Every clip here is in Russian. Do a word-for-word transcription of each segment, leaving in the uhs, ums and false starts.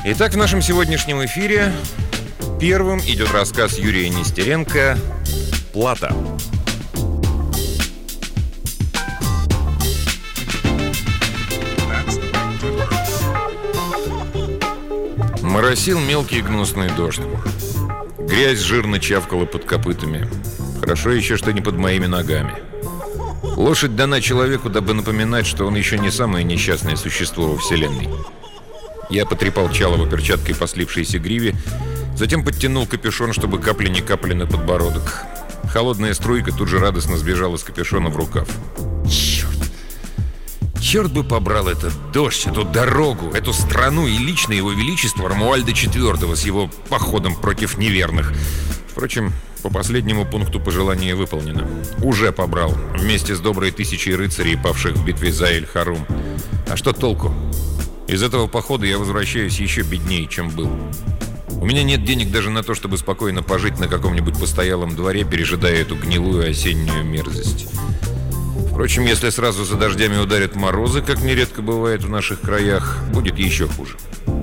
Итак, в нашем сегодняшнем эфире первым идет рассказ Юрия Нестеренко «Плата». Моросил мелкий гнусный дождь. Грязь жирно чавкала под копытами. Хорошо еще, что не под моими ногами. Лошадь дана человеку, дабы напоминать, что он еще не самое несчастное существо во вселенной. Я потрепал Чалова перчаткой по слившейся гриве, затем подтянул капюшон, чтобы капли не капали на подбородок. Холодная струйка тут же радостно сбежала с капюшона в рукав. Черт! Черт бы побрал этот дождь, эту дорогу, эту страну и лично его величество Рамуальда четвёртого с его походом против неверных. Впрочем, по последнему пункту пожелание выполнено. Уже побрал, вместе с доброй тысячей рыцарей, павших в битве за Эль-Харум. А что толку? Из этого похода я возвращаюсь еще беднее, чем был. У меня нет денег даже на то, чтобы спокойно пожить на каком-нибудь постоялом дворе, пережидая эту гнилую осеннюю мерзость. Впрочем, если сразу за дождями ударят морозы, как нередко бывает в наших краях, будет еще хуже.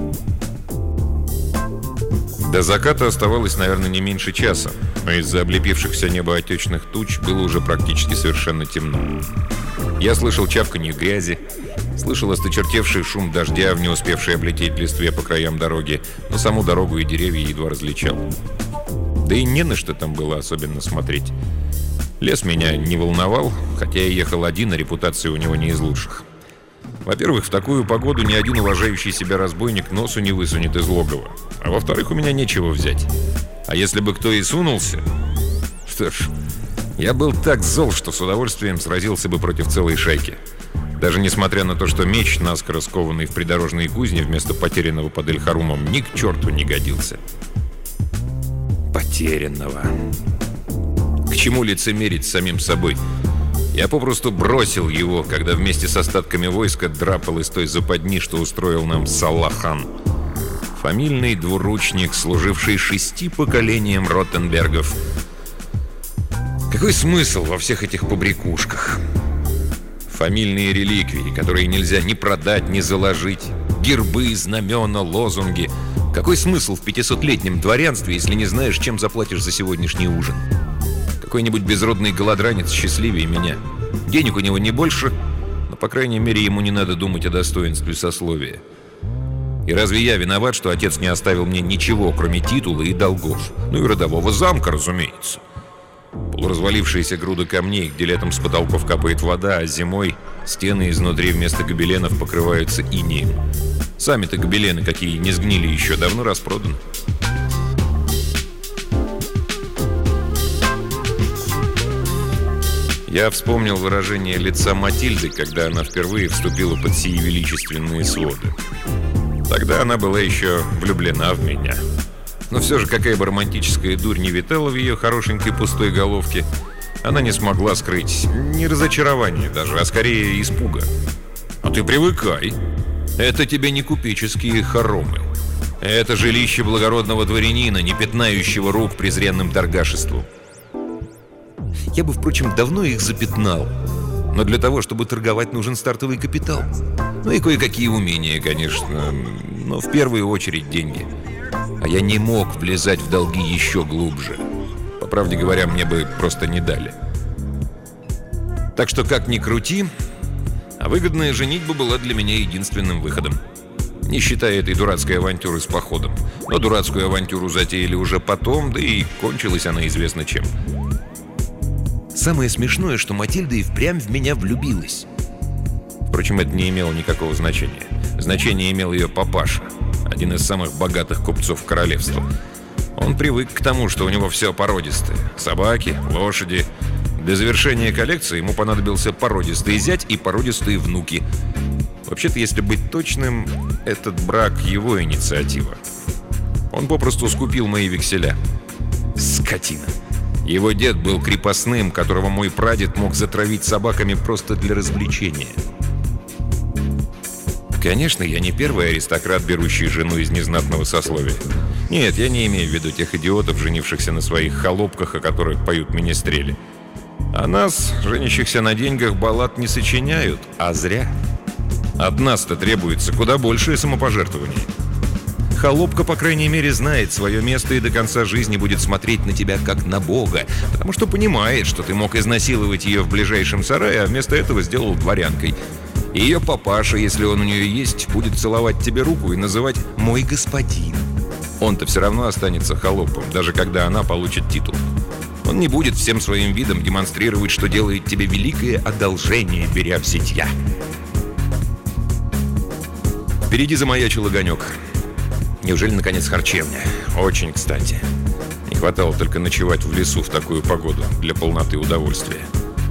До заката оставалось, наверное, не меньше часа, но из-за облепивших все небо отечных туч было уже практически совершенно темно. Я слышал чавканье грязи, слышал осточертевший шум дождя, в не успевшей облететь листве по краям дороги, но саму дорогу и деревья едва различал. Да и не на что там было особенно смотреть. Лес меня не волновал, хотя я ехал один, а репутация у него не из лучших. Во-первых, в такую погоду ни один уважающий себя разбойник носу не высунет из логова. А во-вторых, у меня нечего взять. А если бы кто и сунулся... Что ж, я был так зол, что с удовольствием сразился бы против целой шайки. Даже несмотря на то, что меч, наскоро скованный в придорожной кузне вместо потерянного под Эль-Харумом, ни к черту не годился. Потерянного. К чему лицемерить с самим собой? Я попросту бросил его, когда вместе с остатками войска драпал из той западни, что устроил нам Салах-хан. Фамильный двуручник, служивший шести поколениям Ротенбергов. Какой смысл во всех этих побрякушках? Фамильные реликвии, которые нельзя ни продать, ни заложить. Гербы, знамена, лозунги. Какой смысл в пятисотлетнем дворянстве, если не знаешь, чем заплатишь за сегодняшний ужин? Какой-нибудь безродный голодранец счастливее меня. Денег у него не больше, но, по крайней мере, ему не надо думать о достоинстве сословия. И разве я виноват, что отец не оставил мне ничего, кроме титула и долгов? Ну и родового замка, разумеется. Полуразвалившиеся груды камней, где летом с потолков капает вода, а зимой стены изнутри вместо гобеленов покрываются инеем. Сами-то гобелены, какие не сгнили еще, давно распроданы. Я вспомнил выражение лица Матильды, когда она впервые вступила под сии величественные своды. Тогда она была еще влюблена в меня. Но все же, какая бы романтическая дурь не витала в ее хорошенькой пустой головке, она не смогла скрыть не разочарование даже, а скорее испуга. «А ты привыкай. Это тебе не купеческие хоромы. Это жилище благородного дворянина, не пятнающего рук презренным торгашеством». Я бы, впрочем, давно их запятнал. Но для того, чтобы торговать, нужен стартовый капитал. Ну и кое-какие умения, конечно. Но в первую очередь деньги. А я не мог влезать в долги еще глубже. По правде говоря, мне бы просто не дали. Так что, как ни крути, а выгодная женитьба была для меня единственным выходом. Не считая этой дурацкой авантюры с походом. Но дурацкую авантюру затеяли уже потом, да и кончилась она известно чем. Самое смешное, что Матильда и впрямь в меня влюбилась. Впрочем, это не имело никакого значения. Значение имел ее папаша, один из самых богатых купцов королевства. Он привык к тому, что у него все породистое. Собаки, лошади. Для завершения коллекции ему понадобился породистый зять и породистые внуки. Вообще-то, если быть точным, этот брак его инициатива. Он попросту скупил мои векселя. Скотина. Его дед был крепостным, которого мой прадед мог затравить собаками просто для развлечения. Конечно, я не первый аристократ, берущий жену из незнатного сословия. Нет, я не имею в виду тех идиотов, женившихся на своих холопках, о которых поют министрели. А нас, женящихся на деньгах, баллад не сочиняют, а зря. От нас-то требуется куда большее самопожертвование. Холопка, по крайней мере, знает свое место и до конца жизни будет смотреть на тебя как на бога, потому что понимает, что ты мог изнасиловать ее в ближайшем сарае, а вместо этого сделал дворянкой. И ее папаша, если он у нее есть, будет целовать тебе руку и называть «мой господин». Он-то все равно останется холопом, даже когда она получит титул. Он не будет всем своим видом демонстрировать, что делает тебе великое одолжение, беря в зятья. Впереди замаячил огонек. Неужели, наконец, харчевня? Очень кстати. Не хватало только ночевать в лесу в такую погоду для полноты удовольствия.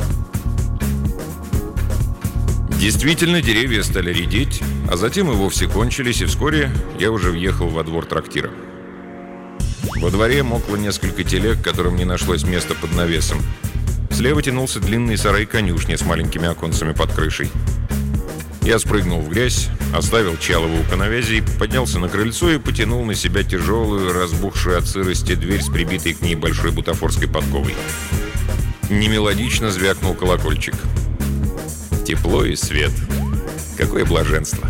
Действительно, деревья стали редеть, а затем и вовсе кончились, и вскоре я уже въехал во двор трактира. Во дворе мокло несколько телег, которым не нашлось места под навесом. Слева тянулся длинный сарай-конюшни с маленькими оконцами под крышей. Я спрыгнул в грязь, оставил Чалова у коновязи и поднялся на крыльцо и потянул на себя тяжелую, разбухшую от сырости дверь с прибитой к ней большой бутафорской подковой. Немелодично звякнул колокольчик. Тепло и свет. Какое блаженство.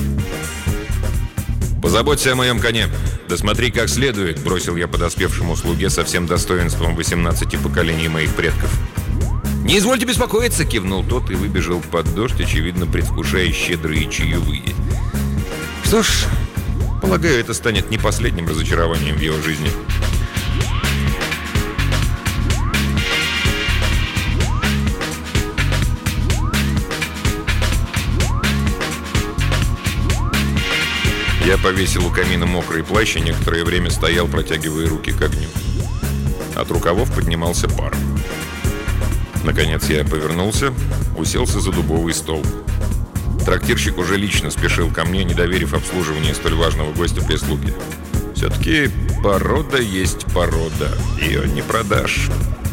«Позаботься о моем коне. Да смотри как следует», — бросил я подоспевшему слуге со всем достоинством восемнадцати поколений моих предков. «Не извольте беспокоиться», — кивнул тот и выбежал под дождь, очевидно, предвкушая щедрые чаевые. Что ж, полагаю, это станет не последним разочарованием в его жизни. Я повесил у камина мокрый плащ и некоторое время стоял, протягивая руки к огню. От рукавов поднимался пар. Наконец я повернулся, уселся за дубовый стол. Трактирщик уже лично спешил ко мне, не доверив обслуживание столь важного гостя прислуги. Все-таки порода есть порода, ее не продашь.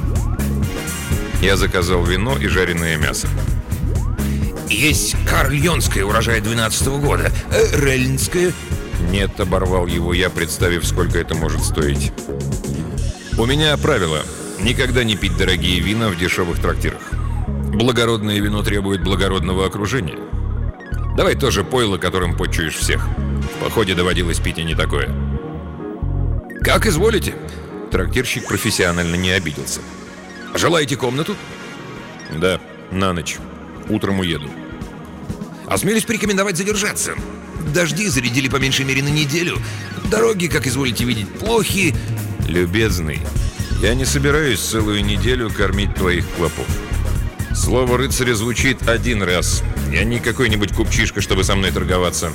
Я заказал вино и жареное мясо. «Есть карльонское, урожая двенадцатого года. Э, рельнское?» «Нет», — оборвал его я, представив, сколько это может стоить. «У меня правило — никогда не пить дорогие вина в дешевых трактирах. Благородное вино требует благородного окружения. Давай тоже пойло, которым почуешь всех. В походе доводилось пить и не такое». «Как изволите». Трактирщик профессионально не обиделся. «Желаете комнату?» «Да, на ночь. Утром уеду». «Осмелюсь порекомендовать задержаться. Дожди зарядили по меньшей мере на неделю. Дороги, как изволите видеть, плохи». «Любезный, я не собираюсь целую неделю кормить твоих клопов. Слово рыцаря звучит один раз. Я не какой-нибудь купчишка, чтобы со мной торговаться».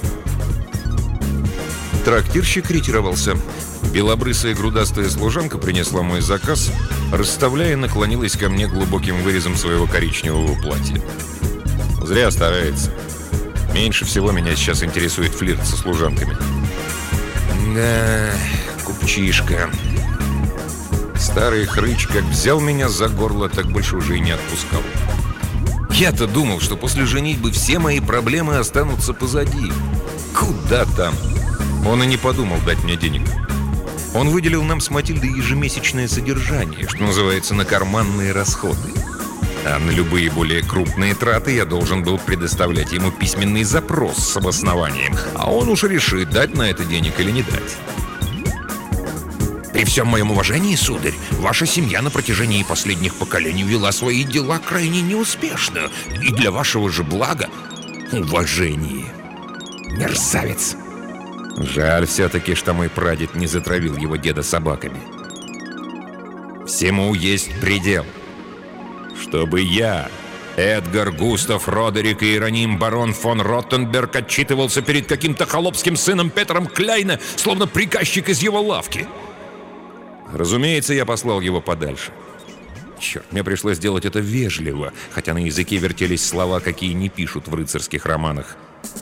Трактирщик ретировался. Белобрысая грудастая служанка принесла мой заказ, расставляя, наклонилась ко мне глубоким вырезом своего коричневого платья. Зря старается. Меньше всего меня сейчас интересует флирт со служанками. Да, купчишка. Старый хрыч как взял меня за горло, так больше уже и не отпускал. Я-то думал, что после женитьбы все мои проблемы останутся позади. Куда там? Он и не подумал дать мне денег. Он выделил нам с Матильдой ежемесячное содержание, что называется, на карманные расходы. А на любые более крупные траты я должен был предоставлять ему письменный запрос с обоснованием, а он уж решит, дать на это денег или не дать. «При всем моем уважении, сударь, ваша семья на протяжении последних поколений вела свои дела крайне неуспешно, и для вашего же блага уважение. Мерзавец!» Жаль все-таки, что мой прадед не затравил его деда собаками. Всему есть предел. Чтобы я, Эдгар Густав Родерик и Иероним барон фон Роттенберг, отчитывался перед каким-то холопским сыном Петром Кляйна, словно приказчик из его лавки. Разумеется, я послал его подальше. Черт, мне пришлось сделать это вежливо, хотя на языке вертелись слова, какие не пишут в рыцарских романах.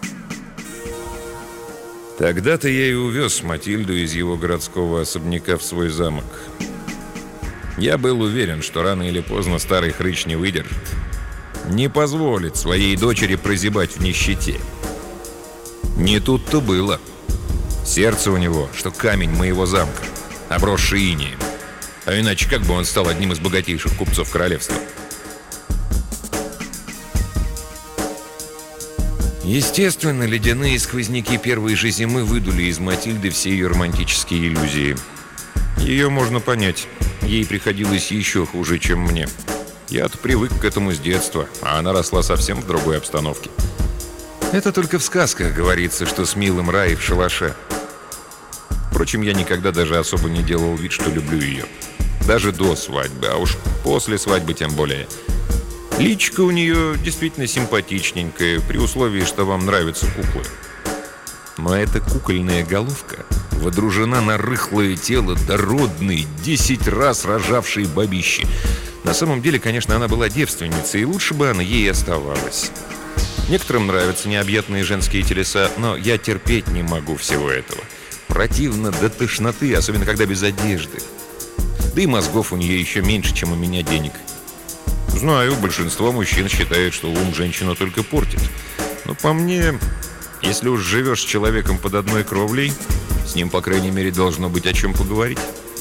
Тогда-то я и увез Матильду из его городского особняка в свой замок. Я был уверен, что рано или поздно старый хрыч не выдержит. Не позволит своей дочери прозябать в нищете. Не тут-то было. Сердце у него, что камень моего замка, обросший инеем. А иначе как бы он стал одним из богатейших купцов королевства? Естественно, ледяные сквозняки первой же зимы выдули из Матильды все ее романтические иллюзии. Ее можно понять. Ей приходилось еще хуже, чем мне. Я-то привык к этому с детства, а она росла совсем в другой обстановке. Это только в сказках говорится, что с милым рай в шалаше. Впрочем, я никогда даже особо не делал вид, что люблю ее. Даже до свадьбы, а уж после свадьбы тем более. Личико у нее действительно симпатичненькое, при условии, что вам нравятся куклы. Но эта кукольная головка водружена на рыхлое тело дородной, десять раз рожавшей бабищи. На самом деле, конечно, она была девственницей, и лучше бы она ей оставалась. Некоторым нравятся необъятные женские телеса, но я терпеть не могу всего этого. Противно до тошноты, особенно когда без одежды. Да и мозгов у нее еще меньше, чем у меня денег. Знаю, большинство мужчин считает, что ум женщину только портит. Но по мне, если уж живешь с человеком под одной кровлей, с ним, по крайней мере, должно быть о чем поговорить.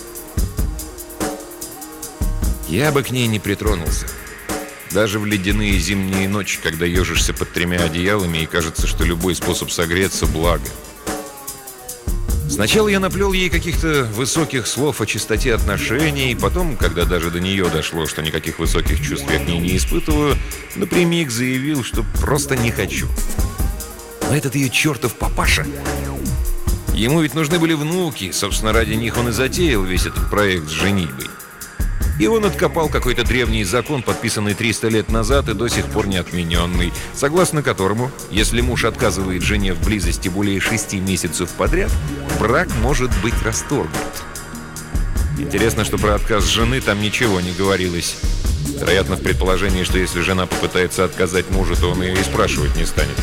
Я бы к ней не притронулся. Даже в ледяные зимние ночи, когда ежишься под тремя одеялами и кажется, что любой способ согреться – благо. Сначала я наплел ей каких-то высоких слов о чистоте отношений, потом, когда даже до нее дошло, что никаких высоких чувств я к ней не испытываю, напрямик заявил, что просто не хочу. Но этот ее чертов папаша... Ему ведь нужны были внуки, собственно, ради них он и затеял весь этот проект с женитьбой. И он откопал какой-то древний закон, подписанный триста лет назад и до сих пор не отмененный, согласно которому, если муж отказывает жене в близости более шести месяцев подряд, брак может быть расторгнут. Интересно, что про отказ жены там ничего не говорилось. Вероятно, в предположении, что если жена попытается отказать мужу, то он ее и спрашивать не станет.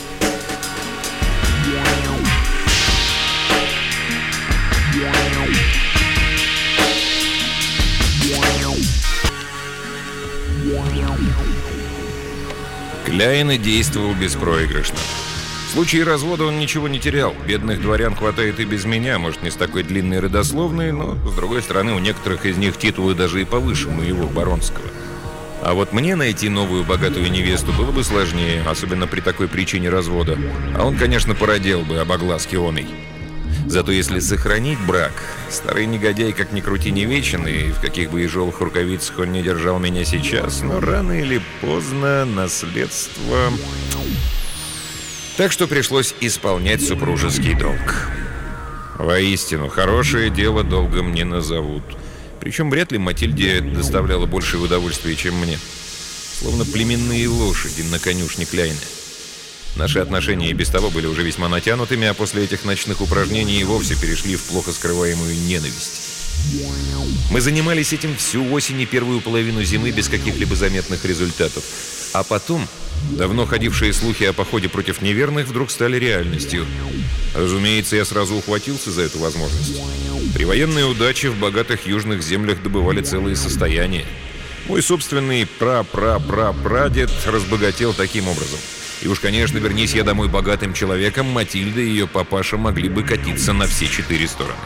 Кляйн действовал беспроигрышно. В случае развода он ничего не терял. Бедных дворян хватает и без меня, может, не с такой длинной родословной, но, с другой стороны, у некоторых из них титулы даже и повыше моего баронского. А вот мне найти новую богатую невесту было бы сложнее, особенно при такой причине развода. А он, конечно, породел бы об огласке оной. Зато если сохранить брак, старый негодяй, как ни крути, не вечен, и в каких бы ежовых рукавицах он не держал меня сейчас, но рано или поздно наследство... Так что пришлось исполнять супружеский долг. Воистину, хорошее дело долгом не назовут. Причем вряд ли Матильде доставляло большее удовольствие, чем мне. Словно племенные лошади на конюшне Кляйна. Наши отношения и без того были уже весьма натянутыми, а после этих ночных упражнений и вовсе перешли в плохо скрываемую ненависть. Мы занимались этим всю осень и первую половину зимы без каких-либо заметных результатов. А потом давно ходившие слухи о походе против неверных вдруг стали реальностью. Разумеется, я сразу ухватился за эту возможность. При военной удаче в богатых южных землях добывали целые состояния. Мой собственный пра-пра-пра-прадед разбогател таким образом. И уж, конечно, вернись я домой богатым человеком, Матильда и ее папаша могли бы катиться на все четыре стороны.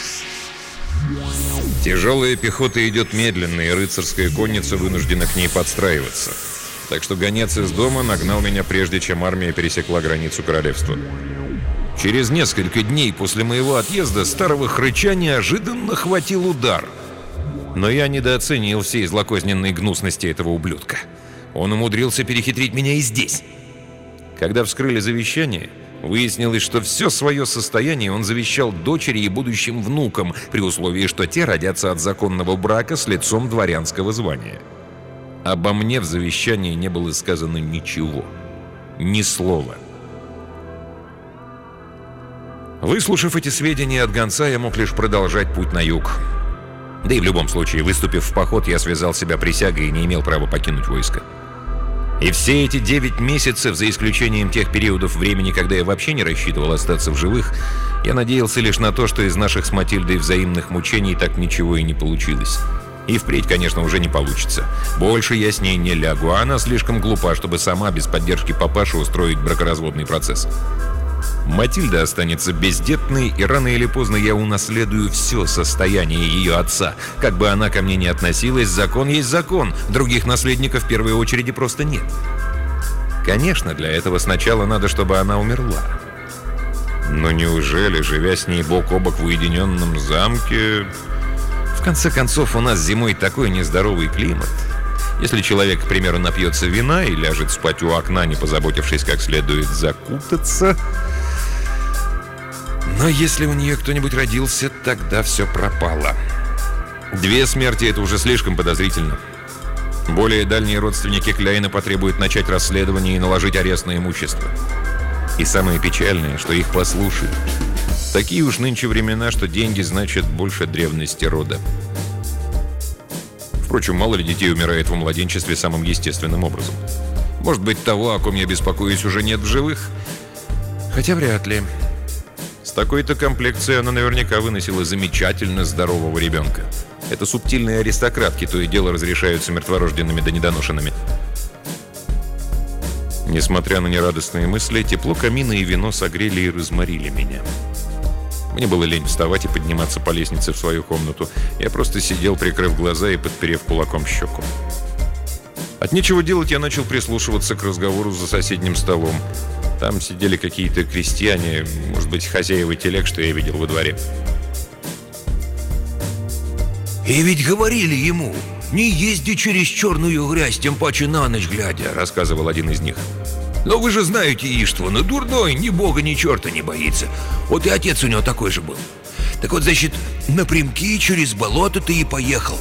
Тяжелая пехота идет медленно, и рыцарская конница вынуждена к ней подстраиваться. Так что гонец из дома нагнал меня, прежде чем армия пересекла границу королевства. Через несколько дней после моего отъезда старого хрыча неожиданно хватил удар. Но я недооценил всей злокозненной гнусности этого ублюдка. Он умудрился перехитрить меня и здесь. Когда вскрыли завещание, выяснилось, что все свое состояние он завещал дочери и будущим внукам, при условии, что те родятся от законного брака с лицом дворянского звания. Обо мне в завещании не было сказано ничего. Ни слова. Выслушав эти сведения от гонца, я мог лишь продолжать путь на юг. Да и в любом случае, выступив в поход, я связал себя присягой и не имел права покинуть войско. И все эти девять месяцев, за исключением тех периодов времени, когда я вообще не рассчитывал остаться в живых, я надеялся лишь на то, что из наших с Матильдой взаимных мучений так ничего и не получилось. И впредь, конечно, уже не получится. Больше я с ней не лягу, а она слишком глупа, чтобы сама без поддержки папаши устроить бракоразводный процесс. Матильда останется бездетной, и рано или поздно я унаследую все состояние ее отца. Как бы она ко мне ни относилась, закон есть закон. Других наследников в первой очереди просто нет. Конечно, для этого сначала надо, чтобы она умерла. Но неужели, живя с ней бок о бок в уединенном замке... В конце концов, у нас зимой такой нездоровый климат. Если человек, к примеру, напьется вина и ляжет спать у окна, не позаботившись как следует закутаться... Но если у нее кто-нибудь родился, тогда все пропало. Две смерти — это уже слишком подозрительно. Более дальние родственники Кляйна потребуют начать расследование и наложить арест на имущество. И самое печальное, что их послушают. Такие уж нынче времена, что деньги значат больше древности рода. Впрочем, мало ли детей умирает в младенчестве самым естественным образом. Может быть, того, о ком я беспокоюсь, уже нет в живых? Хотя вряд ли. С такой-то комплекцией она наверняка выносила замечательно здорового ребенка. Это субтильные аристократки, то и дело разрешаются мертворожденными да недоношенными. Несмотря на нерадостные мысли, тепло камина и вино согрели и разморили меня. Мне было лень вставать и подниматься по лестнице в свою комнату. Я просто сидел, прикрыв глаза и подперев кулаком щеку. От нечего делать я начал прислушиваться к разговору за соседним столом. Там сидели какие-то крестьяне, может быть, хозяева телег, что я видел во дворе. «И ведь говорили ему, не езди через черную грязь, тем паче на ночь глядя», — рассказывал один из них. «Но вы же знаете Иштвана, дурной, ни бога, ни черта не боится. Вот и отец у него такой же был. Так вот, значит, напрямки через болото ты и поехал».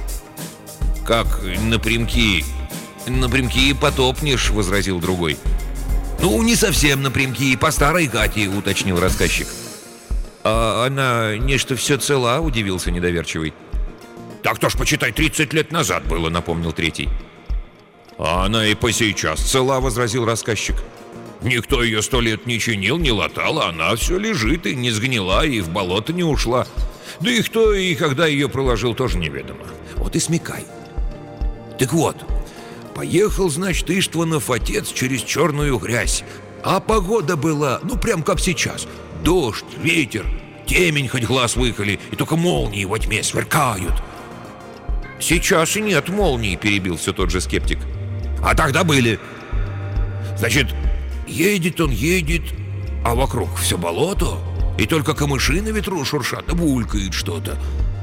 «Как напрямки? Напрямки и потопнешь», — возразил другой. «Ну, не совсем напрямки, по старой гате», — уточнил рассказчик. «А она нечто все цела?» — удивился недоверчивый. «Так то ж, почитай, тридцать лет назад было», — напомнил третий. «А она и по сейчас цела», — возразил рассказчик. «Никто ее сто лет не чинил, не латал, а она все лежит и не сгнила, и в болото не ушла. Да и кто и когда ее проложил, тоже неведомо. Вот и смекай. Так вот, поехал, значит, Иштванов отец через черную грязь. А погода была, ну, прям как сейчас. Дождь, ветер, темень хоть глаз выколи, и только молнии во тьме сверкают». «Сейчас и нет молний», — перебил все тот же скептик. «А тогда были. Значит, едет он, едет, а вокруг все болото, и только камыши на ветру шуршат, да булькает что-то».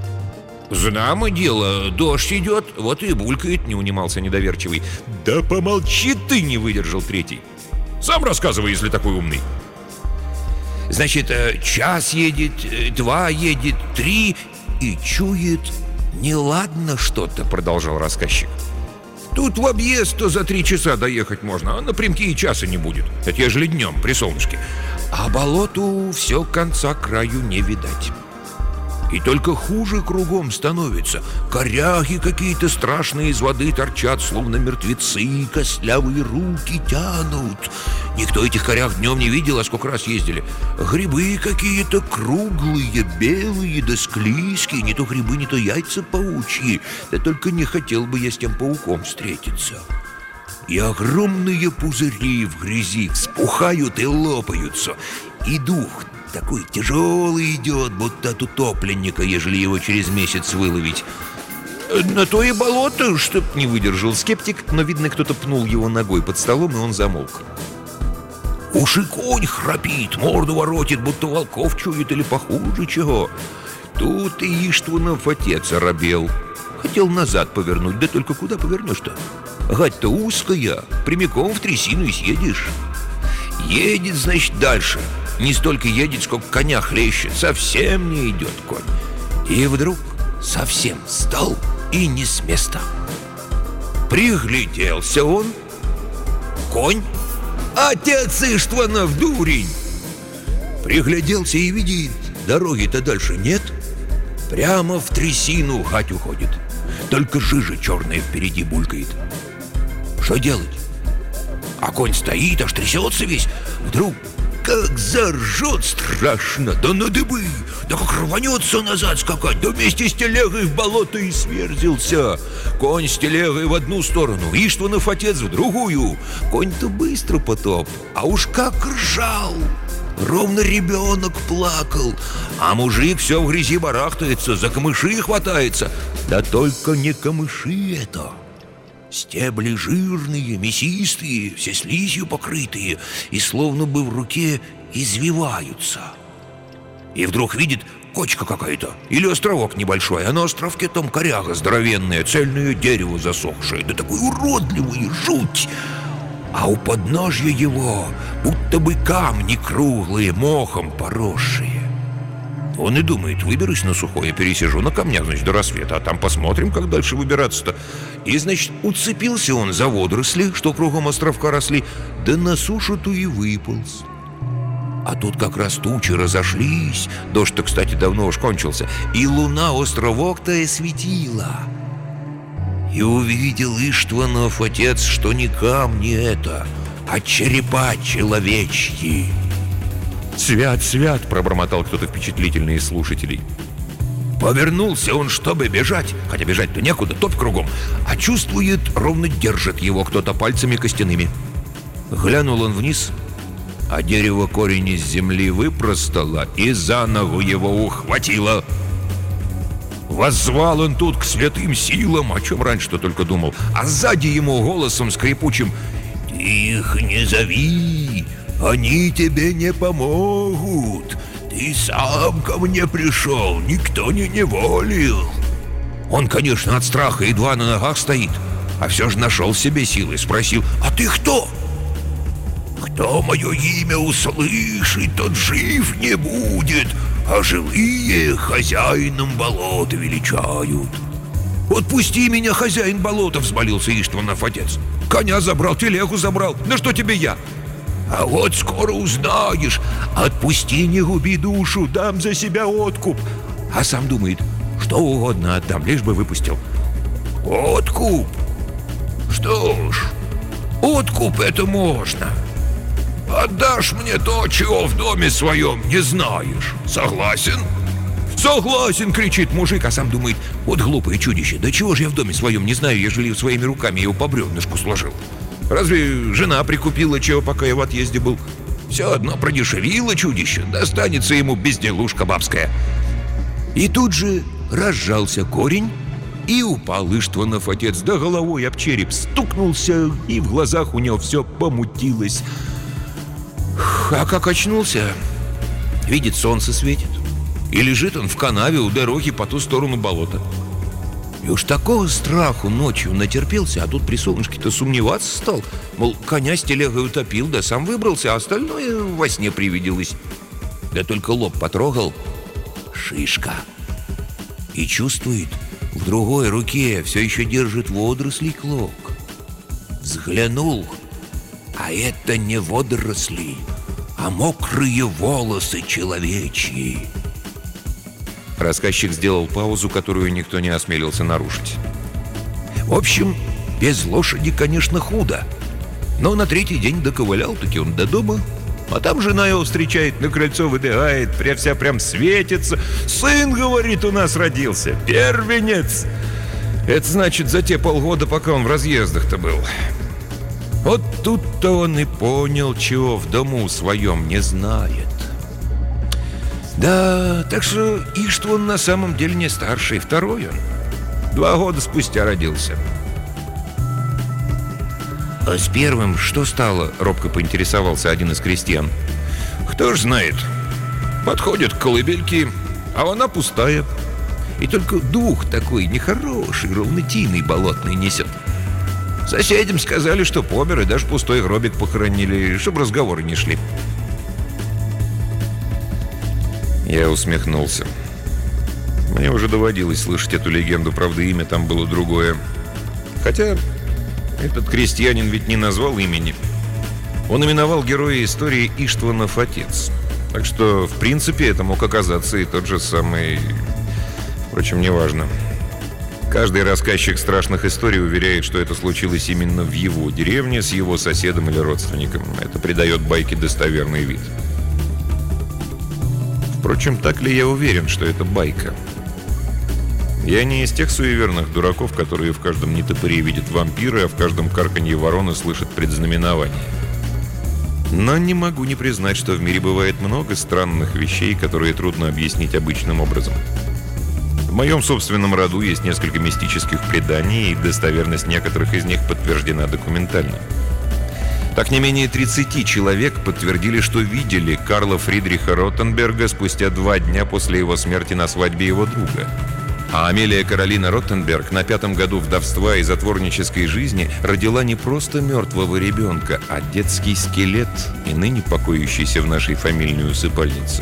«Знамо дело, дождь идет, вот и булькает», — не унимался недоверчивый. «Да помолчи ты!» — не выдержал третий. «Сам рассказывай, если такой умный». «Значит, час едет, два едет, три, и чует, неладно что-то», — продолжал рассказчик. «Тут в объезд-то за три часа доехать можно, а напрямки и часа не будет. Это ежели днем, при солнышке. А болоту все конца краю не видать. И только хуже кругом становится. Коряги какие-то страшные из воды торчат, словно мертвецы, костлявые руки тянут. Никто этих коряг днем не видел, а сколько раз ездили. Грибы какие-то круглые, белые, да склизкие. Не то грибы, не то яйца паучьи. Да только не хотел бы я с тем пауком встретиться. И огромные пузыри в грязи вспухают и лопаются. И дух такой тяжелый идет, будто от утопленника, ежели его через месяц выловить. На то и болото, чтоб не выдержал скептик, но, видно, кто-то пнул его ногой под столом, и он замолк. «Уж и конь храпит, морду воротит, будто волков чует или похуже чего». Тут и Иштванов отец оробел. Хотел назад повернуть, да только куда повернешь-то? Гать-то узкая, прямиком в трясину и съедешь. Едет, значит, дальше. Не столько едет, сколько коня хлещет. Совсем не идет конь. И вдруг совсем встал и не с места. Пригляделся он. Конь. Отец Иштванов, дурень. Пригляделся и видит, дороги-то дальше нет. Прямо в трясину гать уходит. Только жижа черная впереди булькает. Что делать? А конь стоит, аж трясется весь. Вдруг как заржет страшно, да на дыбы, да как рванется назад скакать, да вместе с телегой в болото и сверзился. Конь с телегой в одну сторону, Иштванов отец в другую. Конь-то быстро потоп, а уж как ржал. Ровно ребенок плакал, а мужик все в грязи барахтается, за камыши хватается. Да только не камыши это. Стебли жирные, мясистые, все слизью покрытые, и словно бы в руке извиваются. И вдруг видит кочка какая-то или островок небольшой, а на островке там коряга здоровенная, цельное дерево засохшее, да такой уродливый, жуть. А у подножья его будто бы камни круглые, мохом поросшие. Он и думает: выберусь на сухое, пересижу на камнях, значит, до рассвета, а там посмотрим, как дальше выбираться-то. И, значит, уцепился он за водоросли, что кругом островка росли, да на сушу-то и выполз. А тут как раз тучи разошлись, дождь-то, кстати, давно уж кончился, и луна островок-то и светила. И увидел Иштванов отец, что не камни это, а черепа человечьи. «Свят, свят!» — пробормотал кто-то впечатлительный из слушателей. Повернулся он, чтобы бежать, хотя бежать-то некуда, топь кругом, а чувствует, ровно держит его кто-то пальцами костяными. Глянул он вниз, а дерево корень из земли выпростало и за ногу его ухватило. Воззвал он тут к святым силам, о чем раньше-то только думал, а сзади ему голосом скрипучим: «Ты их не зови, они тебе не помогут. Ты сам ко мне пришел, никто не неволил». Он, конечно, от страха едва на ногах стоит, а все же нашел в себе силы, спросил: «А ты кто?» «Кто мое имя услышит, тот жив не будет, а живые хозяином болота величают». «Отпусти меня, хозяин болота!» — взмолился Иштванов отец. «Коня забрал, телегу забрал, да что тебе я?» «А вот скоро узнаешь. Отпусти, не губи душу, дам за себя откуп». А сам думает: что угодно отдам, лишь бы выпустил. «Откуп? Что ж, откуп это можно. Отдашь мне то, чего в доме своем не знаешь. Согласен?» «Согласен!» — кричит мужик, а сам думает: вот глупое чудище, да чего же я в доме своем не знаю, ежели своими руками его по бревнышку сложил? Разве жена прикупила чего, пока я в отъезде был? Все одно продешевило чудище, достанется ему безделушка бабская. И тут же разжался корень, и упал Иштванов отец, да головой об череп стукнулся, и в глазах у него все помутилось. А как очнулся, видит, солнце светит, и лежит он в канаве у дороги по ту сторону болота. И уж такого страху ночью натерпелся, а тут при солнышке-то сомневаться стал. Мол, коня с телегой утопил, да сам выбрался, а остальное во сне привиделось. Да только лоб потрогал — шишка. И чувствует, в другой руке все еще держит водоросли клок. Взглянул, а это не водоросли, а мокрые волосы человечьи. Рассказчик сделал паузу, которую никто не осмелился нарушить. В общем, без лошади, конечно, худо. Но на третий день доковылял-таки он до дома, а там жена его встречает, на крыльцо выбегает, прям вся прям светится. «Сын, — говорит, — у нас родился, первенец!» Это значит, за те полгода, пока он в разъездах-то был. Вот тут-то он и понял, чего в дому своем не знает. Да, так что Иштван на самом деле не старший, второй он. Два года спустя родился. А с первым что стало? Робко поинтересовался один из крестьян. Кто ж знает. Подходит к колыбельке, а она пустая. И только дух такой нехороший, ровнотийный, болотный несет. Соседям сказали, что помер, и даже пустой гробик похоронили, чтобы разговоры не шли. Я усмехнулся. Мне уже доводилось слышать эту легенду, правда, имя там было другое. Хотя этот крестьянин ведь не назвал имени. Он именовал героя истории Иштванов отец. Так что, в принципе, это мог оказаться и тот же самый... Впрочем, неважно. Каждый рассказчик страшных историй уверяет, что это случилось именно в его деревне с его соседом или родственником. Это придает байке достоверный вид. Впрочем, так ли я уверен, что это байка? Я не из тех суеверных дураков, которые в каждом нетопыре видят вампиры, а в каждом карканье вороны слышат предзнаменование. Но не могу не признать, что в мире бывает много странных вещей, которые трудно объяснить обычным образом. В моем собственном роду есть несколько мистических преданий, и достоверность некоторых из них подтверждена документально. Так не менее тридцати человек подтвердили, что видели Карла Фридриха Роттенберга спустя два дня после его смерти на свадьбе его друга. А Амелия Каролина Роттенберг на пятом году вдовства и затворнической жизни родила не просто мертвого ребенка, а детский скелет, и ныне покоящийся в нашей фамильной усыпальнице.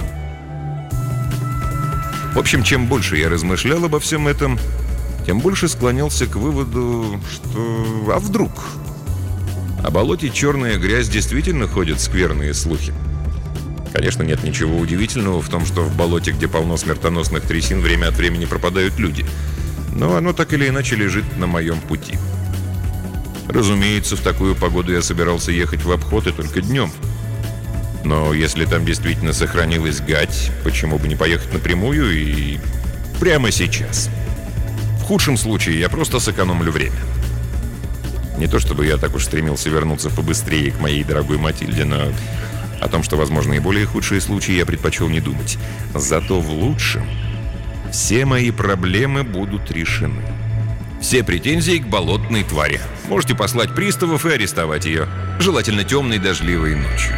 В общем, чем больше я размышлял обо всем этом, тем больше склонялся к выводу, что... А вдруг? О болоте «Черная грязь» действительно ходят скверные слухи. Конечно, нет ничего удивительного в том, что в болоте, где полно смертоносных трясин, время от времени пропадают люди. Но оно так или иначе лежит на моем пути. Разумеется, в такую погоду я собирался ехать в обход и только днем. Но если там действительно сохранилась гать, почему бы не поехать напрямую и прямо сейчас? В худшем случае я просто сэкономлю время. Не то чтобы я так уж стремился вернуться побыстрее к моей дорогой Матильде, но о том, что возможны и более худшие случаи, я предпочел не думать. Зато в лучшем все мои проблемы будут решены. Все претензии к болотной твари. Можете послать приставов и арестовать ее. Желательно темной дождливой ночью.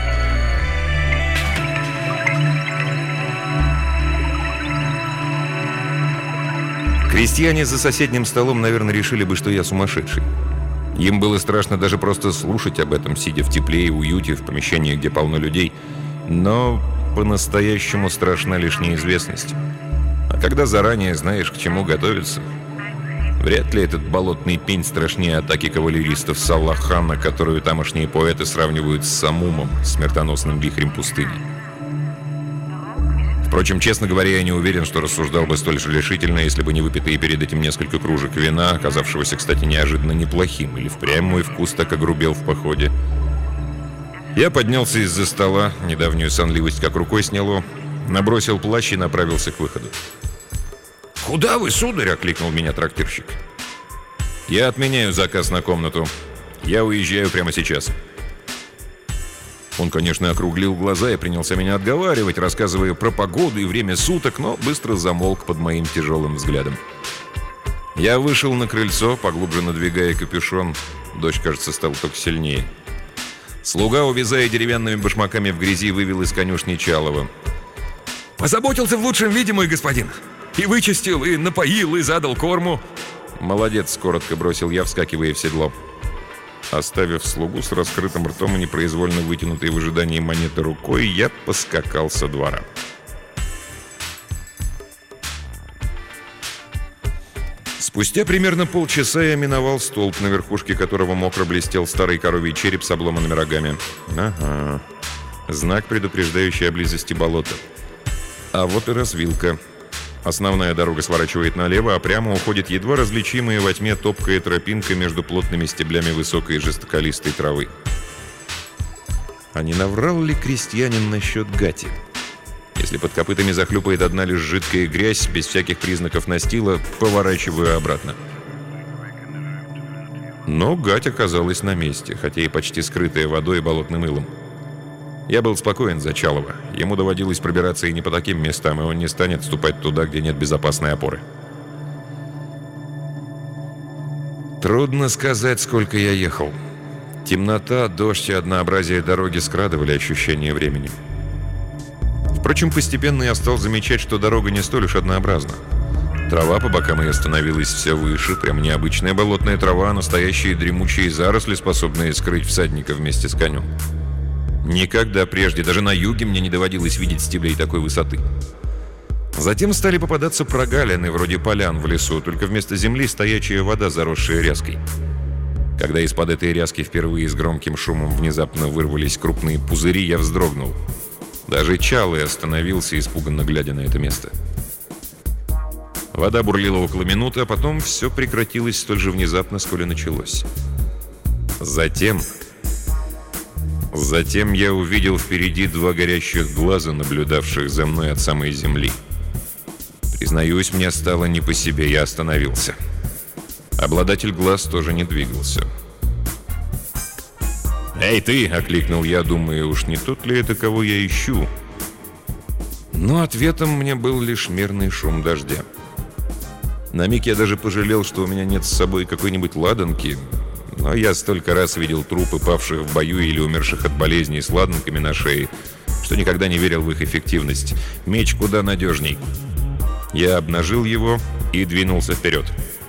Крестьяне за соседним столом, наверное, решили бы, что я сумасшедший. Им было страшно даже просто слушать об этом, сидя в тепле и уюте, в помещении, где полно людей. Но по-настоящему страшна лишь неизвестность. А когда заранее знаешь, к чему готовиться, вряд ли этот болотный пень страшнее атаки кавалеристов Салахана, которую тамошние поэты сравнивают с Самумом, смертоносным вихрем пустыни. Впрочем, честно говоря, я не уверен, что рассуждал бы столь же решительно, если бы не выпитые перед этим несколько кружек вина, оказавшегося, кстати, неожиданно неплохим, или впрямь мой вкус так огрубел в походе. Я поднялся из-за стола, недавнюю сонливость как рукой сняло, набросил плащ и направился к выходу. «Куда вы, сударь?» — окликнул меня трактирщик. «Я отменяю заказ на комнату. Я уезжаю прямо сейчас». Он, конечно, округлил глаза и принялся меня отговаривать, рассказывая про погоду и время суток, но быстро замолк под моим тяжелым взглядом. Я вышел на крыльцо, поглубже надвигая капюшон. Дождь, кажется, стал только сильнее. Слуга, увязая деревянными башмаками в грязи, вывел из конюшни Чалова. «Позаботился в лучшем виде, мой господин. И вычистил, и напоил, и задал корму». «Молодец», — коротко бросил я, вскакивая в седло. Оставив слугу с раскрытым ртом и непроизвольно вытянутой в ожидании монеты рукой, я поскакал со двора. Спустя примерно полчаса я миновал столб, на верхушке которого мокро блестел старый коровий череп с обломанными рогами. Ага. Знак, предупреждающий о близости болота. А вот и развилка. Основная дорога сворачивает налево, а прямо уходит едва различимая во тьме топкая тропинка между плотными стеблями высокой жестколистой травы. А не наврал ли крестьянин насчет гати? Если под копытами захлюпает одна лишь жидкая грязь, без всяких признаков настила, поворачиваю обратно. Но гать оказалась на месте, хотя и почти скрытая водой и болотным илом. Я был спокоен за Чалова. Ему доводилось пробираться и не по таким местам, и он не станет ступать туда, где нет безопасной опоры. Трудно сказать, сколько я ехал. Темнота, дождь и однообразие дороги скрадывали ощущение времени. Впрочем, постепенно я стал замечать, что дорога не столь уж однообразна. Трава по бокам ее становилась все выше, прям необычная болотная трава, а настоящие дремучие заросли, способные скрыть всадника вместе с конем. Никогда прежде, даже на юге, мне не доводилось видеть стеблей такой высоты. Затем стали попадаться прогалины, вроде полян в лесу, только вместо земли стоячая вода, заросшая ряской. Когда из-под этой ряски впервые с громким шумом внезапно вырвались крупные пузыри, я вздрогнул. Даже Чалый остановился, испуганно глядя на это место. Вода бурлила около минуты, а потом все прекратилось столь же внезапно, сколь и началось. Затем... Затем я увидел впереди два горящих глаза, наблюдавших за мной от самой земли. Признаюсь, мне стало не по себе, я остановился. Обладатель глаз тоже не двигался. «Эй, ты!» — окликнул я, думая, уж не тот ли это, кого я ищу. Но ответом мне был лишь мерный шум дождя. На миг я даже пожалел, что у меня нет с собой какой-нибудь ладанки, но я столько раз видел трупы павших в бою или умерших от болезней с ладанками на шее, что никогда не верил в их эффективность. Меч куда надежней. Я обнажил его и двинулся вперед.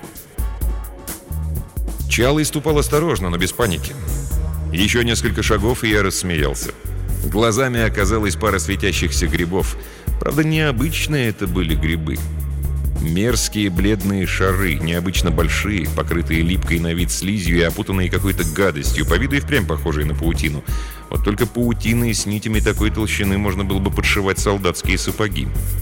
Чалый ступал осторожно, но без паники. Еще несколько шагов, и я рассмеялся. Глазами оказалась пара светящихся грибов. Правда, необычные это были грибы. Мерзкие бледные шары, необычно большие, покрытые липкой на вид слизью и опутанные какой-то гадостью, по виду и впрямь похожие на паутину. Вот только паутиной с нитями такой толщины можно было бы подшивать солдатские сапоги.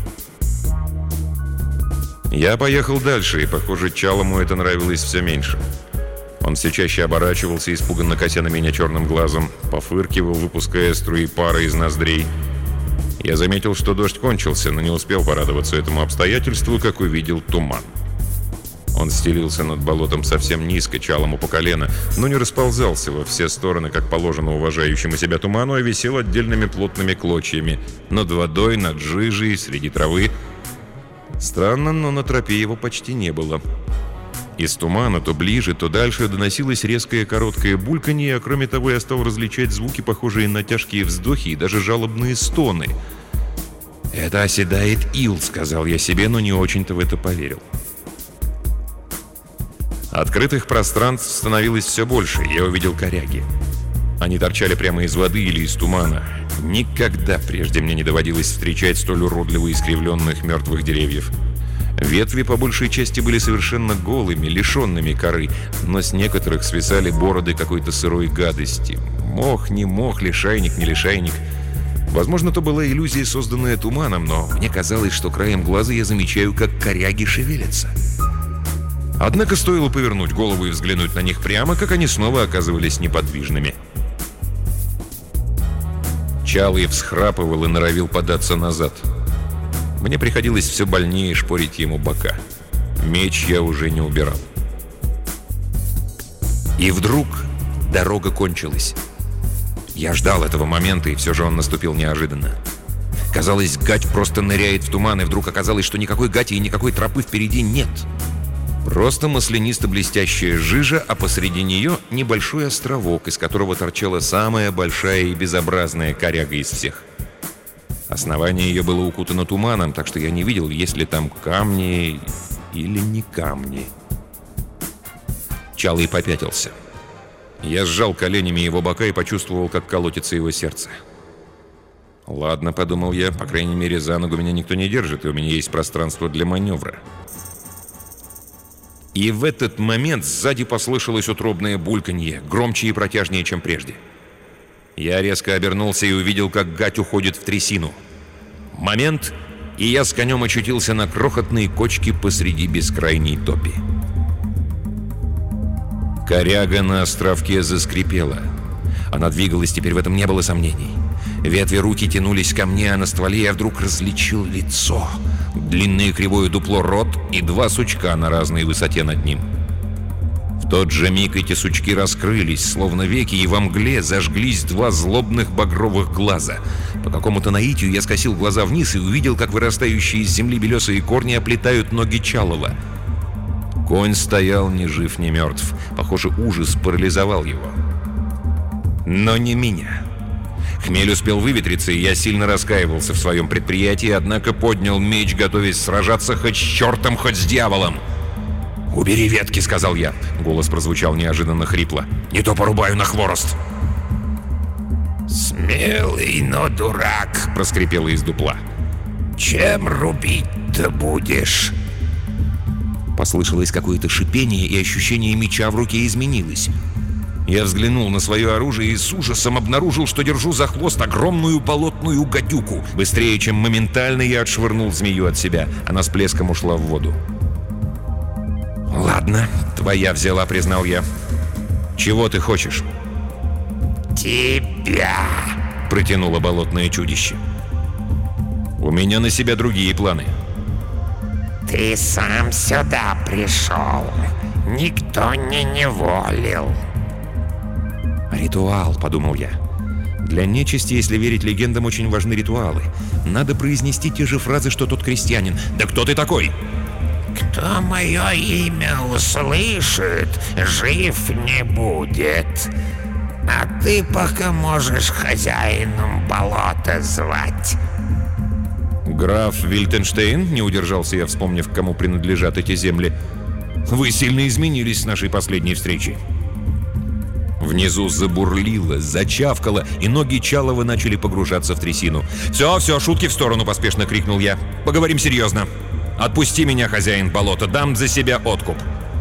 Я поехал дальше, и, похоже, Чалому это нравилось все меньше. Он все чаще оборачивался, испуганно кося на меня черным глазом, пофыркивал, выпуская струи пара из ноздрей. Я заметил, что дождь кончился, но не успел порадоваться этому обстоятельству, как увидел туман. Он стелился над болотом совсем низко, Чалому по колено, но не расползался во все стороны, как положено уважающему себя туману, а висел отдельными плотными клочьями над водой, над жижей, среди травы. Странно, но на тропе его почти не было. Из тумана то ближе, то дальше доносилось резкое короткое бульканье, а кроме того я стал различать звуки, похожие на тяжкие вздохи и даже жалобные стоны. «Это оседает ил», — сказал я себе, но не очень-то в это поверил. Открытых пространств становилось все больше, я увидел коряги. Они торчали прямо из воды или из тумана. Никогда прежде мне не доводилось встречать столь уродливо искривленных мертвых деревьев. Ветви по большей части были совершенно голыми, лишенными коры, но с некоторых свисали бороды какой-то сырой гадости. Мох, не мох, лишайник, не лишайник. Возможно, то была иллюзия, созданная туманом, но мне казалось, что краем глаза я замечаю, как коряги шевелятся. Однако стоило повернуть голову и взглянуть на них прямо, как они снова оказывались неподвижными. Чалый всхрапывал и норовил податься назад. Мне приходилось все больнее шпорить ему бока. Меч я уже не убирал. И вдруг дорога кончилась. Я ждал этого момента, и все же он наступил неожиданно. Казалось, гать просто ныряет в туман, и вдруг оказалось, что никакой гати и никакой тропы впереди нет. Просто маслянисто-блестящая жижа, а посреди нее небольшой островок, из которого торчала самая большая и безобразная коряга из всех. Основание ее было укутано туманом, так что я не видел, есть ли там камни или не камни. Чалый попятился. Я сжал коленями его бока и почувствовал, как колотится его сердце. «Ладно», — подумал я, — «по крайней мере, за ногу меня никто не держит, и у меня есть пространство для маневра». И в этот момент сзади послышалось утробное бульканье, громче и протяжнее, чем прежде. Я резко обернулся и увидел, как гать уходит в трясину. Момент, и я с конем очутился на крохотной кочке посреди бескрайней топи. Коряга на островке заскрипела. Она двигалась, теперь в этом не было сомнений. Ветви руки тянулись ко мне, а на стволе я вдруг различил лицо. Длинное кривое дупло рот и два сучка на разной высоте над ним. В тот же миг эти сучки раскрылись, словно веки, и во мгле зажглись два злобных багровых глаза. По какому-то наитию я скосил глаза вниз и увидел, как вырастающие из земли белесые корни оплетают ноги Чалова. Конь стоял ни жив, ни мертв. Похоже, ужас парализовал его. Но не меня. Хмель успел выветриться, и я сильно раскаивался в своем предприятии, однако поднял меч, готовясь сражаться хоть с чертом, хоть с дьяволом. «Убери ветки», — сказал я. Голос прозвучал неожиданно хрипло. «Не то порубаю на хворост». «Смелый, но дурак», — проскрипело из дупла. «Чем рубить-то будешь?» Послышалось какое-то шипение, и ощущение меча в руке изменилось. Я взглянул на свое оружие и с ужасом обнаружил, что держу за хвост огромную болотную гадюку. Быстрее, чем моментально, я отшвырнул змею от себя. Она с плеском ушла в воду. «Ладно, твоя взяла», — признал я. «Чего ты хочешь?» «Тебя!» — протянуло болотное чудище. «У меня на себя другие планы». «Ты сам сюда пришел. Никто не неволил». «Ритуал», — подумал я. «Для нечисти, если верить легендам, очень важны ритуалы. Надо произнести те же фразы, что тот крестьянин. Да кто ты такой?» кто мое имя услышит, жив не будет. А ты пока можешь хозяином болота звать». «Граф Вильтенштейн?» — не удержался я, вспомнив, кому принадлежат эти земли. «Вы сильно изменились с нашей последней встречи». Внизу забурлило, зачавкало, и ноги Чалова начали погружаться в трясину. «Все, все, шутки в сторону!» — поспешно крикнул я. «Поговорим серьезно. Отпусти меня, хозяин болота, дам за себя откуп».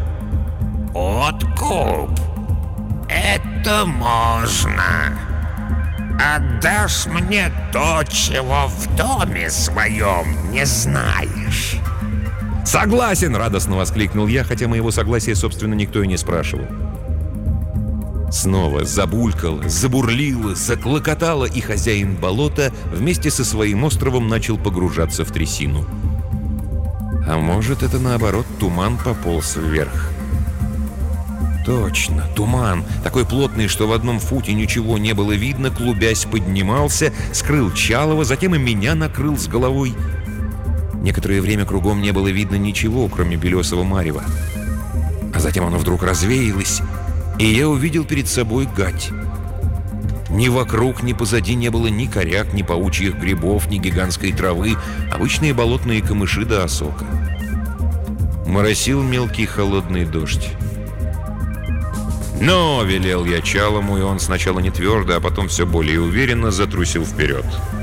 «Откуп? Это можно. Отдашь мне то, чего в доме своем не знаешь». «Согласен!» — радостно воскликнул я, хотя моего согласия, собственно, никто и не спрашивал. Снова забулькало, забурлило, заклокотало, и хозяин болота вместе со своим островом начал погружаться в трясину. А может, это наоборот, туман пополз вверх. Точно, туман, такой плотный, что в одном футе ничего не было видно, клубясь, поднимался, скрыл Чалова, затем и меня накрыл с головой. Некоторое время кругом не было видно ничего, кроме белесого марева. А затем оно вдруг развеялось, и я увидел перед собой гать. Ни вокруг, ни позади не было ни коряк, ни паучьих грибов, ни гигантской травы, обычные болотные камыши да осока. Моросил мелкий холодный дождь. «Но!» — велел я Чалому, и он сначала не твердо, а потом все более уверенно затрусил вперед.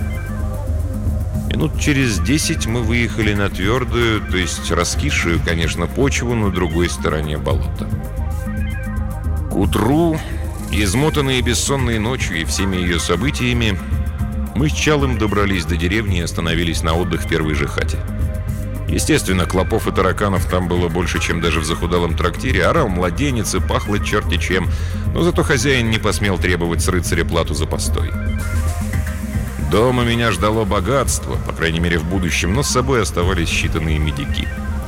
Минут через десять мы выехали на твердую, то есть раскисшую, конечно, почву на другой стороне болота. К утру, измотанные бессонной ночью и всеми ее событиями, мы с Чалом добрались до деревни и остановились на отдых в первой же хате. Естественно, клопов и тараканов там было больше, чем даже в захудалом трактире. Орал младенец и пахло черти чем, но зато хозяин не посмел требовать с рыцаря плату за постой. Дома меня ждало богатство, по крайней мере в будущем, но с собой оставались считанные медики.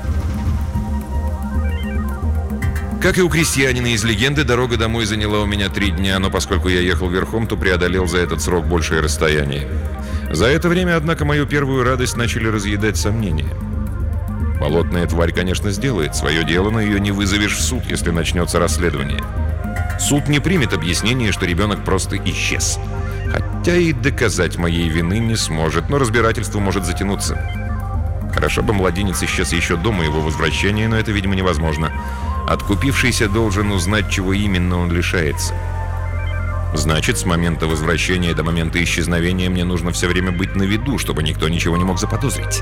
Как и у крестьянина из легенды, дорога домой заняла у меня три дня, но поскольку я ехал верхом, то преодолел за этот срок большее расстояние. За это время, однако, мою первую радость начали разъедать сомнения. Болотная тварь, конечно, сделает свое дело, но ее не вызовешь в суд, если начнется расследование. Суд не примет объяснение, что ребенок просто исчез. Хотя и доказать моей вины не сможет, но разбирательство может затянуться. Хорошо бы младенец исчез еще до моего возвращения, но это, видимо, невозможно. Откупившийся должен узнать, чего именно он лишается. Значит, с момента возвращения до момента исчезновения мне нужно все время быть на виду, чтобы никто ничего не мог заподозрить.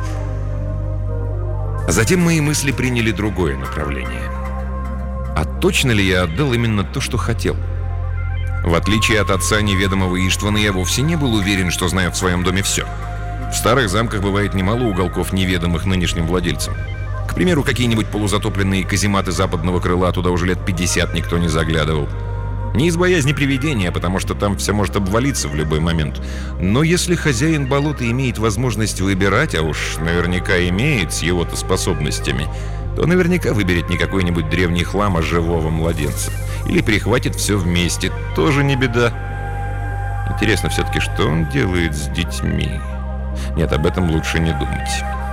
А затем мои мысли приняли другое направление. А точно ли я отдал именно то, что хотел? В отличие от отца неведомого Иштвана, я вовсе не был уверен, что знаю в своем доме все. В старых замках бывает немало уголков, неведомых нынешним владельцам. К примеру, какие-нибудь полузатопленные казематы западного крыла, туда уже лет пятьдесят никто не заглядывал. Не из боязни привидения, потому что там все может обвалиться в любой момент. Но если хозяин болота имеет возможность выбирать, а уж наверняка имеет с его-то способностями, то наверняка выберет не какой-нибудь древний хлам, а живого младенца. Или прихватит все вместе, тоже не беда. Интересно все-таки, что он делает с детьми? Нет, об этом лучше не думать.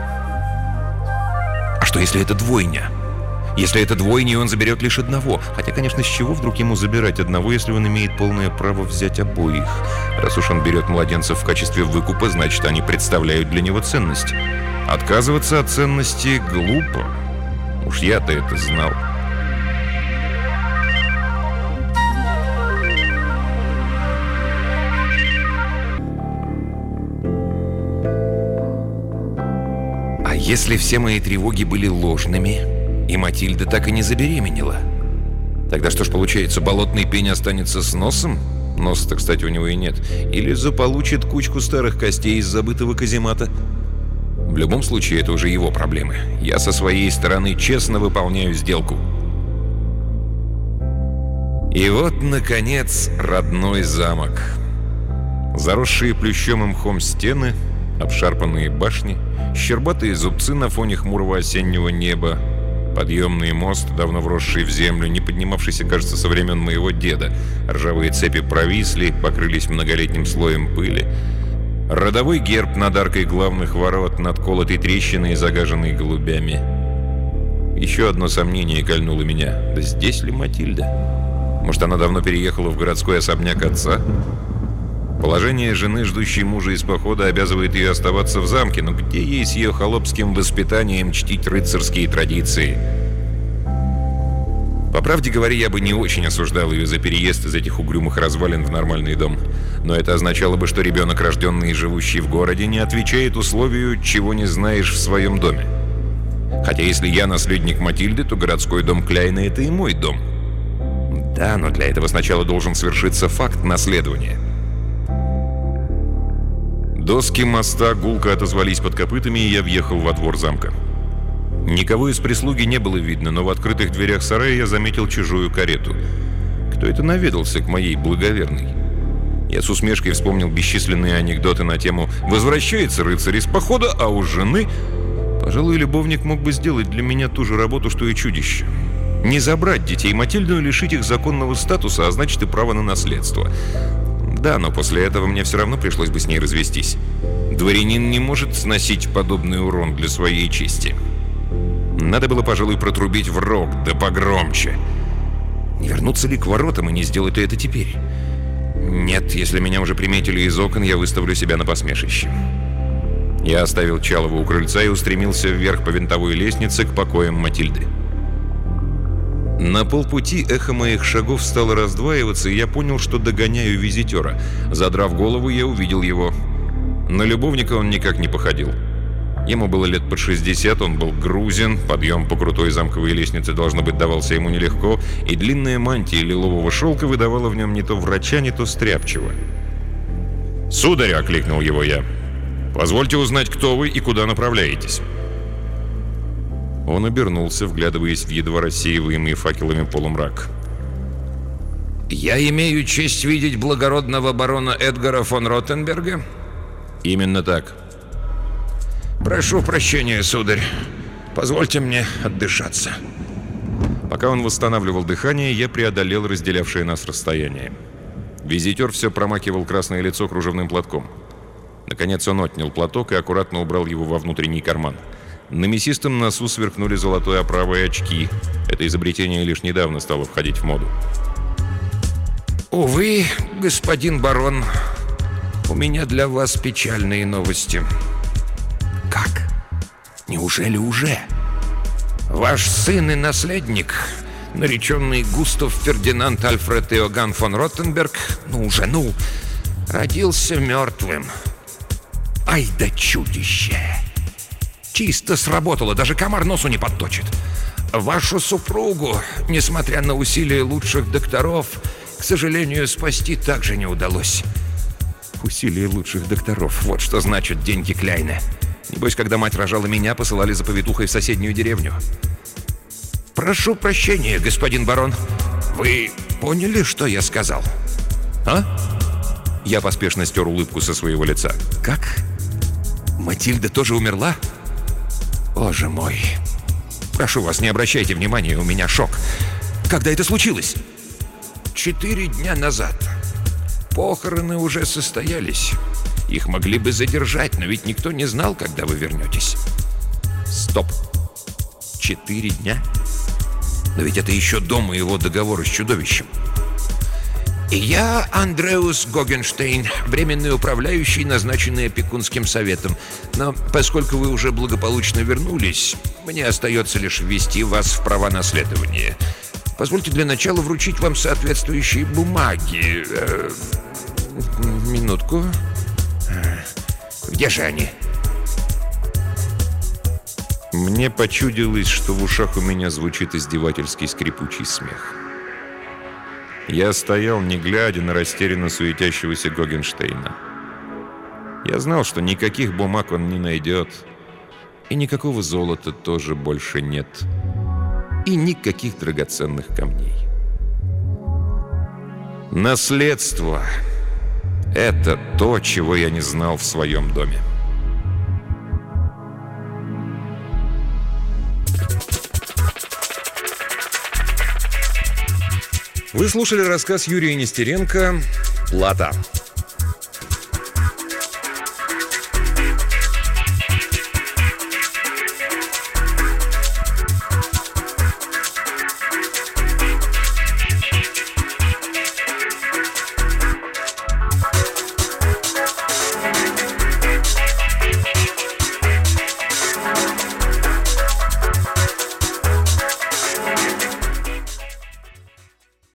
А что, если это двойня? Если это двойня, он заберет лишь одного. Хотя, конечно, с чего вдруг ему забирать одного, если он имеет полное право взять обоих? Раз уж он берет младенцев в качестве выкупа, значит, они представляют для него ценность. Отказываться от ценности глупо. Уж я-то это знал. А если все мои тревоги были ложными, и Матильда так и не забеременела? Тогда что ж получается, болотный пень останется с носом? Носа-то, кстати, у него и нет. Или заполучит кучку старых костей из забытого каземата? В любом случае, это уже его проблемы. Я со своей стороны честно выполняю сделку. И вот, наконец, родной замок. Заросшие плющом и мхом стены, обшарпанные башни, щербатые зубцы на фоне хмурого осеннего неба, подъемный мост, давно вросший в землю, не поднимавшийся, кажется, со времен моего деда. Ржавые цепи провисли, покрылись многолетним слоем пыли. Родовой герб над аркой главных ворот, над колотой трещиной и загаженной голубями. Еще одно сомнение кольнуло меня. Да здесь ли Матильда? Может, она давно переехала в городской особняк отца? Положение жены, ждущей мужа из похода, обязывает ее оставаться в замке, но где ей с ее холопским воспитанием чтить рыцарские традиции? По правде говоря, я бы не очень осуждал ее за переезд из этих угрюмых развалин в нормальный дом. Но это означало бы, что ребенок, рожденный и живущий в городе, не отвечает условию «чего не знаешь в своем доме». Хотя если я наследник Матильды, то городской дом Кляйна — это и мой дом. Да, но для этого сначала должен свершиться факт наследования. Доски моста гулко отозвались под копытами, и я въехал во двор замка. Никого из прислуги не было видно, но в открытых дверях сарая я заметил чужую карету. Кто это наведался к моей благоверной? Я с усмешкой вспомнил бесчисленные анекдоты на тему «Возвращается рыцарь из похода, а у жены...» Пожалуй, любовник мог бы сделать для меня ту же работу, что и чудище. Не забрать детей Матильду и лишить их законного статуса, а значит и права на наследство. Да, но после этого мне все равно пришлось бы с ней развестись. Дворянин не может сносить подобный урон для своей чести. Надо было, пожалуй, протрубить в рог, да погромче. Не вернуться ли к воротам и не сделать ли это теперь? Нет, если меня уже приметили из окон, я выставлю себя на посмешище. Я оставил Чалова у крыльца и устремился вверх по винтовой лестнице к покоям Матильды. На полпути эхо моих шагов стало раздваиваться, и я понял, что догоняю визитера. Задрав голову, я увидел его. На любовника он никак не походил. Ему было лет под шестьдесят, он был грузин, подъем по крутой замковой лестнице, должно быть, давался ему нелегко, и длинная мантия лилового шелка выдавала в нем не то врача, не то стряпчего. «Сударь!» — окликнул его я. «Позвольте узнать, кто вы и куда направляетесь». Он обернулся, вглядываясь в едва рассеиваемый факелами полумрак. «Я имею честь видеть благородного барона Эдгара фон Ротенберга?» «Именно так». «Прошу прощения, сударь. Позвольте мне отдышаться». Пока он восстанавливал дыхание, я преодолел разделявшее нас расстояние. Визитер все промакивал красное лицо кружевным платком. Наконец он отнял платок и аккуратно убрал его во внутренний карман. На мясистом носу сверкнули золотой оправой очки. Это изобретение лишь недавно стало входить в моду. «Увы, господин барон, у меня для вас печальные новости». «Как? Неужели уже?» «Ваш сын и наследник, нареченный Густав Фердинанд Альфред Иоганн фон Ротенберг, ну уже, ну, родился мертвым». «Ай да чудище! Чисто сработало, даже комар носу не подточит. Вашу супругу, несмотря на усилия лучших докторов, к сожалению, спасти также не удалось». «Усилия лучших докторов, вот что значит деньги Кляйна. Небось, когда мать рожала меня, посылали за повитухой в соседнюю деревню». «Прошу прощения, господин барон. Вы поняли, что я сказал?» «А?» Я поспешно стер улыбку со своего лица. «Как? Матильда тоже умерла? Боже мой! Прошу вас, не обращайте внимания, у меня шок. Когда это случилось?» «Четыре дня назад. Похороны уже состоялись. Их могли бы задержать, но ведь никто не знал, когда вы вернетесь». «Стоп! Четыре дня? Но ведь это еще до моего договора с чудовищем. И я Андреус Гогенштейн, временный управляющий, назначенный опекунским советом. Но поскольку вы уже благополучно вернулись, мне остается лишь ввести вас в права наследования. Позвольте для начала вручить вам соответствующие бумаги. Э, минутку. Где же они?» Мне почудилось, что в ушах у меня звучит издевательский скрипучий смех. Я стоял, не глядя на растерянно суетящегося Гогенштейна. Я знал, что никаких бумаг он не найдет. И никакого золота тоже больше нет. И никаких драгоценных камней. Наследство — это то, чего я не знал в своем доме. Вы слушали рассказ Юрия Нестеренко «Плата».